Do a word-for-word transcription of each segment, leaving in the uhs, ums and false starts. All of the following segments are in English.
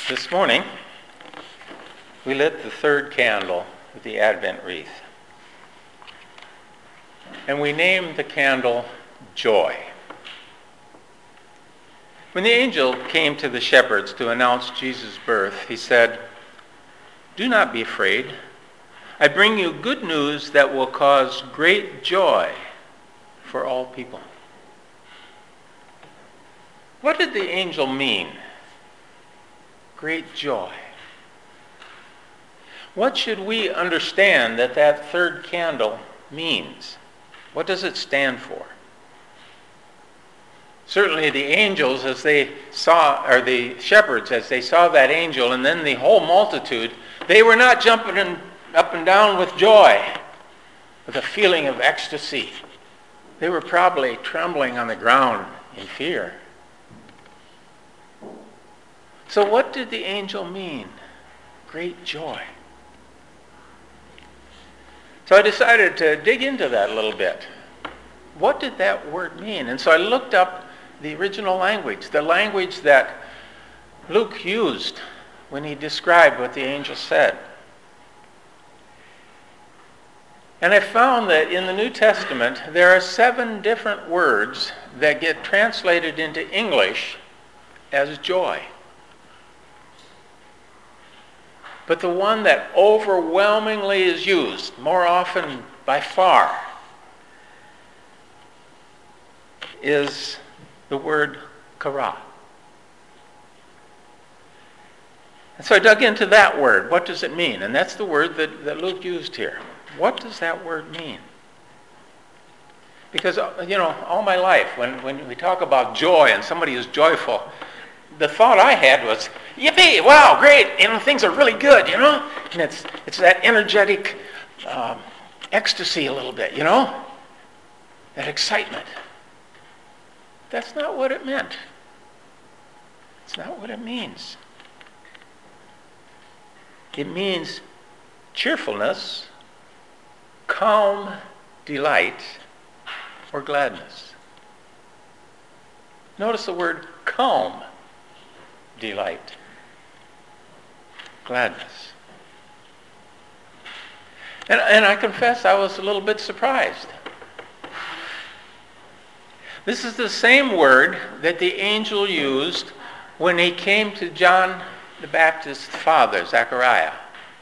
This morning, we lit the third candle of the Advent wreath. And we named the candle Joy. When the angel came to the shepherds to announce Jesus' birth, he said, "Do not be afraid. I bring you good news that will cause great joy for all people." What did the angel mean? Great joy. What should we understand that that third candle means? What does it stand for? Certainly the angels, as they saw, or the shepherds, as they saw that angel, and then the whole multitude, they were not jumping in, up and down with joy, with a feeling of ecstasy. They were probably trembling on the ground in fear. So what did the angel mean? Great joy. So I decided to dig into that a little bit. What did that word mean? And so I looked up the original language, the language that Luke used when he described what the angel said. And I found that in the New Testament, there are seven different words that get translated into English as joy. But the one that overwhelmingly is used, more often by far, is the word kara. And so I dug into that word. What does it mean? And that's the word that, that Luke used here. What does that word mean? Because, you know, all my life, when, when we talk about joy and somebody is joyful, the thought I had was, yippee, wow, great, you know, things are really good, you know? And it's it's that energetic um, ecstasy a little bit, you know? That excitement. That's not what it meant. It's not what it means. It means cheerfulness, calm delight, or gladness. Notice the word calm delight, gladness. And, and I confess I was a little bit surprised. This is the same word that the angel used when he came to John the Baptist's father, Zechariah.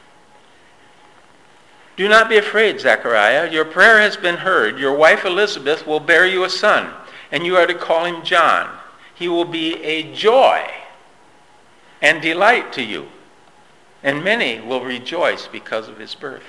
"Do not be afraid, Zechariah. Your prayer has been heard. Your wife Elizabeth will bear you a son, and you are to call him John. He will be a joy and delight to you, and many will rejoice because of his birth."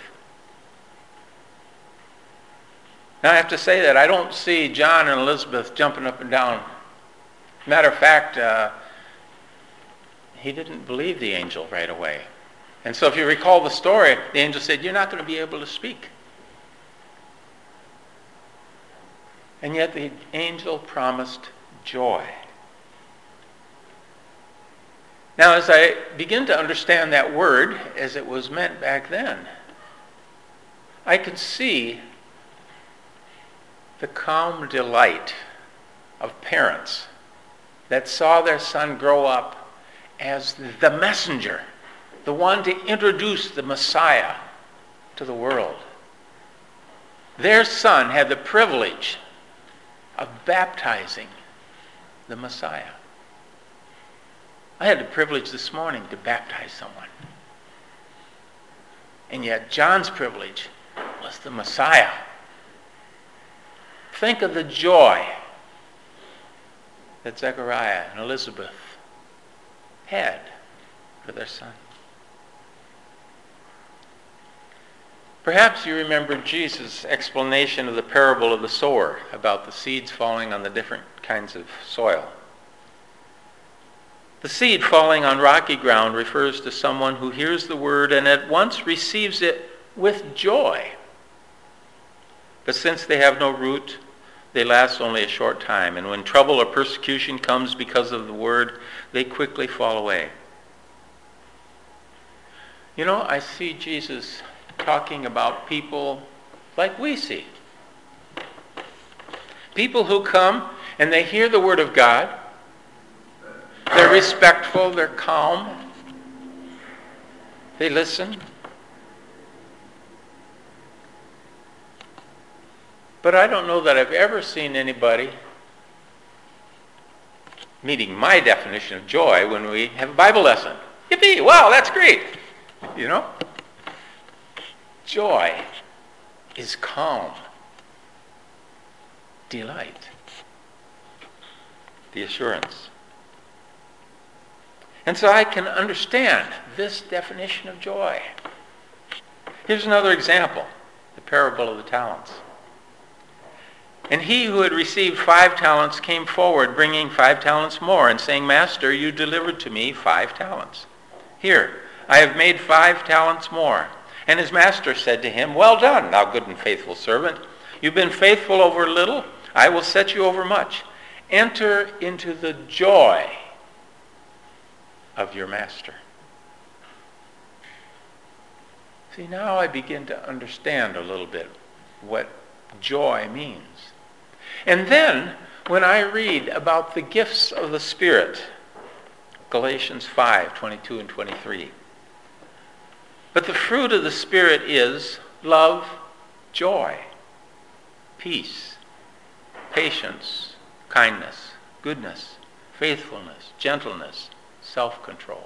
Now I have to say that I don't see John and Elizabeth jumping up and down. Matter of fact, uh, he didn't believe the angel right away. And so if you recall the story, the angel said, "You're not going to be able to speak." And yet the angel promised joy. Now, as I begin to understand that word as it was meant back then, I could see the calm delight of parents that saw their son grow up as the messenger, the one to introduce the Messiah to the world. Their son had the privilege of baptizing the Messiah. I had the privilege this morning to baptize someone. And yet John's privilege was the Messiah. Think of the joy that Zechariah and Elizabeth had for their son. Perhaps you remember Jesus' explanation of the parable of the sower about the seeds falling on the different kinds of soil. The seed falling on rocky ground refers to someone who hears the word and at once receives it with joy. But since they have no root, they last only a short time. And when trouble or persecution comes because of the word, they quickly fall away. You know, I see Jesus talking about people like we see. People who come and they hear the word of God. They're respectful, they're calm, They listen. But I don't know that I've ever seen anybody meeting my definition of joy when we have a Bible lesson. Yippee! Wow, that's great! You know? Joy is calm, delight, the assurance. And so I can understand this definition of joy. Here's another example, the parable of the talents. And he who had received five talents came forward, bringing five talents more, and saying, Master, you delivered to me five talents. Here, I have made five talents more. And his master said to him, Well done, thou good and faithful servant. You've been faithful over little, I will set you over much. Enter into the joy of your master. See, now I begin to understand a little bit what joy means. And then, when I read about the gifts of the Spirit, Galatians five, twenty-two and twenty-three. But the fruit of the Spirit is love, joy, peace, patience, kindness, goodness, faithfulness, gentleness, self-control.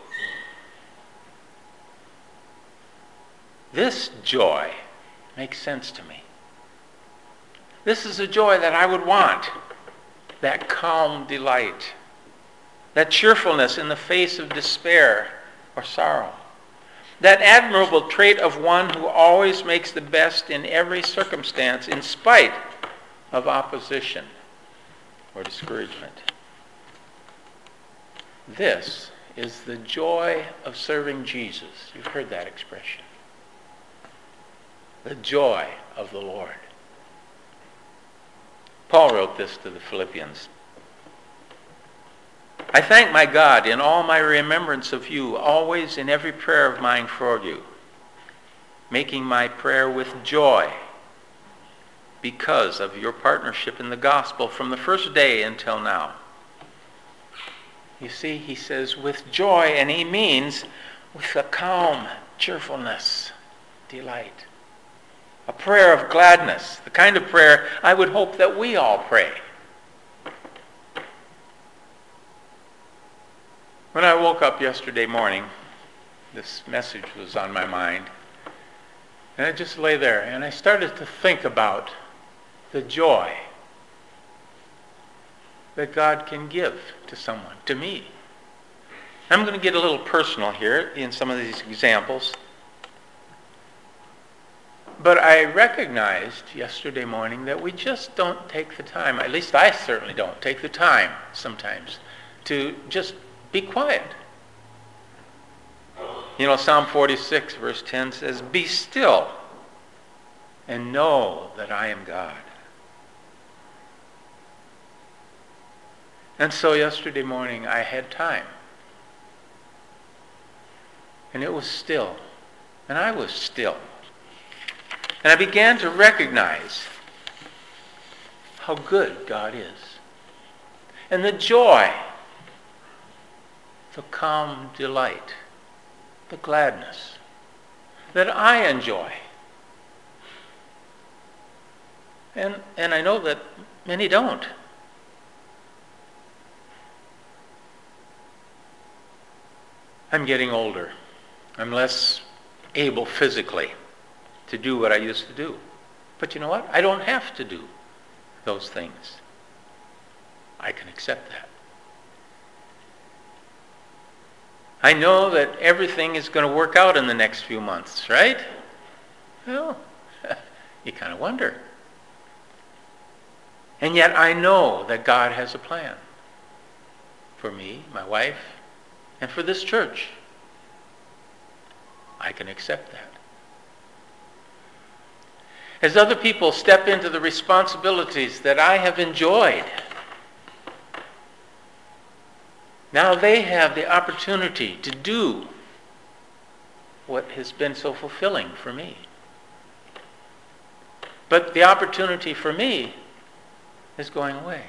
This joy makes sense to me. This is a joy that I would want, that calm delight, that cheerfulness in the face of despair or sorrow, that admirable trait of one who always makes the best in every circumstance in spite of opposition or discouragement. This is the joy of serving Jesus. You've heard that expression. The joy of the Lord. Paul wrote this to the Philippians. I thank my God in all my remembrance of you, always in every prayer of mine for you, making my prayer with joy because of your partnership in the gospel from the first day until now. You see, he says with joy, and he means with a calm cheerfulness, delight. A prayer of gladness, the kind of prayer I would hope that we all pray. When I woke up yesterday morning, this message was on my mind. And I just lay there and I started to think about the joy that God can give to someone, to me. I'm going to get a little personal here in some of these examples. But I recognized yesterday morning that we just don't take the time, at least I certainly don't take the time sometimes, to just be quiet. You know, Psalm forty-six verse ten says, Be still and know that I am God. And so yesterday morning I had time. And it was still. And I was still. And I began to recognize how good God is. And the joy, the calm delight, the gladness that I enjoy. And, and I know that many don't. I'm getting older. I'm less able physically to do what I used to do. But you know what? I don't have to do those things. I can accept that. I know that everything is going to work out in the next few months, right? Well, you kind of wonder. And yet I know that God has a plan for me, my wife, and for this church. I can accept that. As other people step into the responsibilities that I have enjoyed, now they have the opportunity to do what has been so fulfilling for me. But the opportunity for me is going away.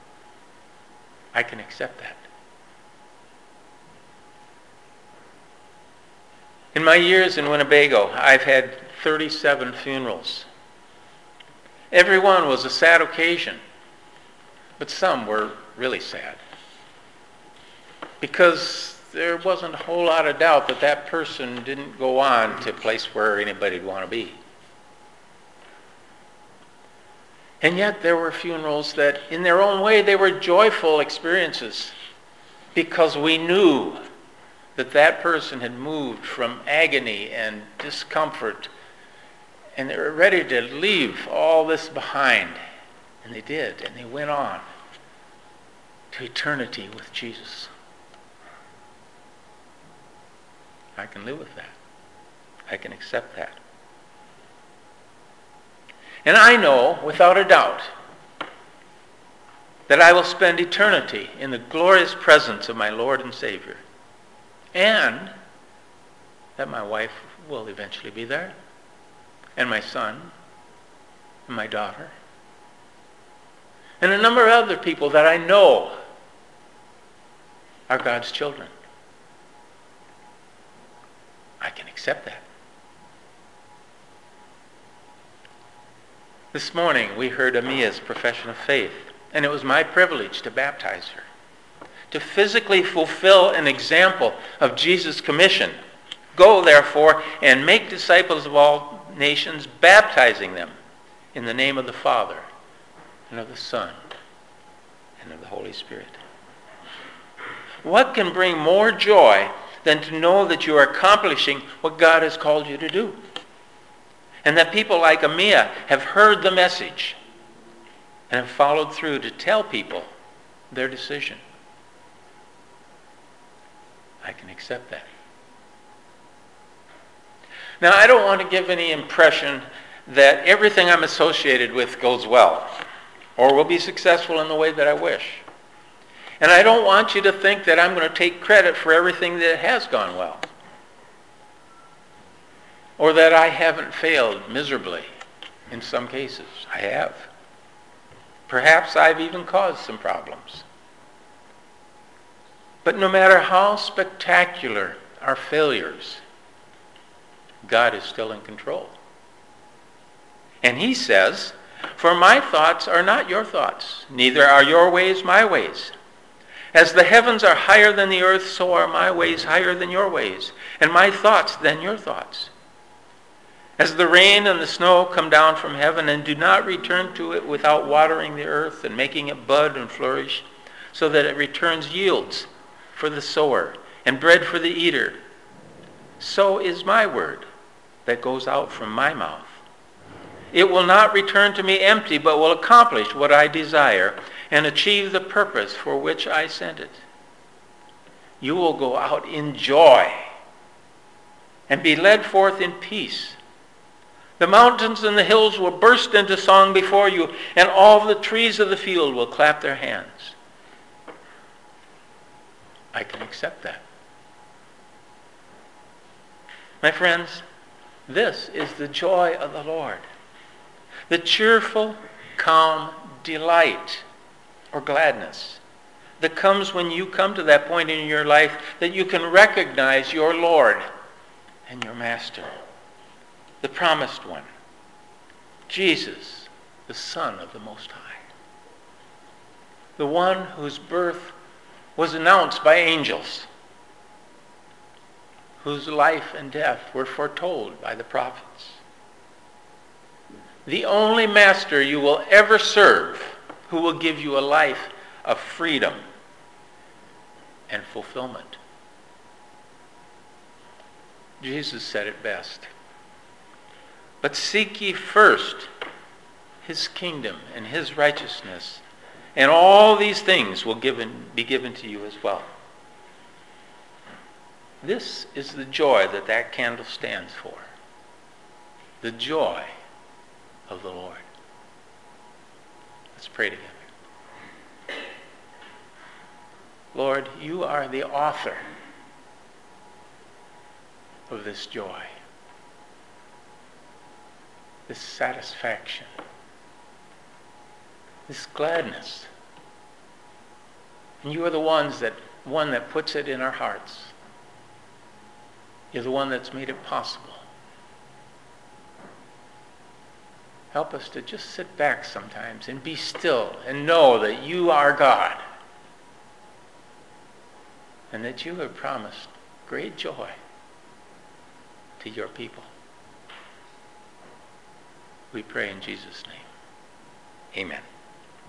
I can accept that. In my years in Winnebago, I've had thirty-seven funerals. Every one was a sad occasion, but some were really sad. Because there wasn't a whole lot of doubt that that person didn't go on to a place where anybody would want to be. And yet there were funerals that, in their own way, they were joyful experiences because we knew that that person had moved from agony and discomfort and they were ready to leave all this behind. And they did, and they went on to eternity with Jesus. I can live with that. I can accept that. And I know, without a doubt, that I will spend eternity in the glorious presence of my Lord and Savior. And that my wife will eventually be there. And my son. And my daughter. And a number of other people that I know are God's children. I can accept that. This morning we heard Amia's profession of faith, and it was my privilege to baptize her, to physically fulfill an example of Jesus' commission. Go, therefore, and make disciples of all nations, baptizing them in the name of the Father, and of the Son, and of the Holy Spirit. What can bring more joy than to know that you are accomplishing what God has called you to do? And that people like Amia have heard the message and have followed through to tell people their decision. I can accept that. Now, I don't want to give any impression that everything I'm associated with goes well or will be successful in the way that I wish. And I don't want you to think that I'm going to take credit for everything that has gone well, or that I haven't failed miserably in some cases. I have. Perhaps I've even caused some problems. But no matter how spectacular our failures, God is still in control. And he says, "For my thoughts are not your thoughts, neither are your ways my ways. As the heavens are higher than the earth, so are my ways higher than your ways, and my thoughts than your thoughts. As the rain and the snow come down from heaven and do not return to it without watering the earth and making it bud and flourish, so that it returns yields for the sower and bread for the eater, so is my word that goes out from my mouth. It will not return to me empty, but will accomplish what I desire and achieve the purpose for which I sent it. You will go out in joy and be led forth in peace. The mountains and the hills will burst into song before you, and all the trees of the field will clap their hands." I can accept that. My friends, this is the joy of the Lord. The cheerful, calm delight or gladness that comes when you come to that point in your life that you can recognize your Lord and your Master, the promised one, Jesus, the Son of the Most High, the one whose birth was announced by angels, whose life and death were foretold by the prophets, the only master you will ever serve who will give you a life of freedom and fulfillment. Jesus said it best. "But seek ye first his kingdom and his righteousness, and all these things will given, be given to you as well." This is the joy that that candle stands for. The joy of the Lord. Let's pray together. Lord, you are the author of this joy, this satisfaction, this gladness. And you are the ones that one that puts it in our hearts. You're the one that's made it possible. Help us to just sit back sometimes and be still and know that you are God and that you have promised great joy to your people. We pray in Jesus' name. Amen.